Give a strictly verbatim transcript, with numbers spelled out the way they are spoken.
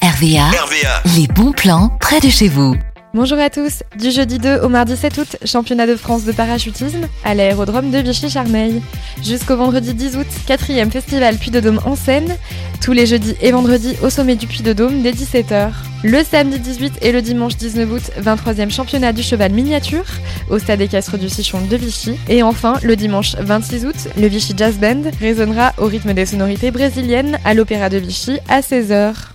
R V A, R V A, les bons plans près de chez vous. Bonjour à tous, du jeudi deux au mardi sept août, championnat de France de parachutisme à l'aérodrome de Vichy-Charmeil. Jusqu'au vendredi dix août, quatrième festival Puy-de-Dôme en scène, tous les jeudis et vendredis au sommet du Puy-de-Dôme dès dix-sept heures. Le samedi dix-huit et le dimanche dix-neuf août, vingt-troisième championnat du cheval miniature au stade équestre du Cichon de Vichy. Et enfin, le dimanche vingt-six août, le Vichy Jazz Band résonnera au rythme des sonorités brésiliennes à l'Opéra de Vichy à seize heures.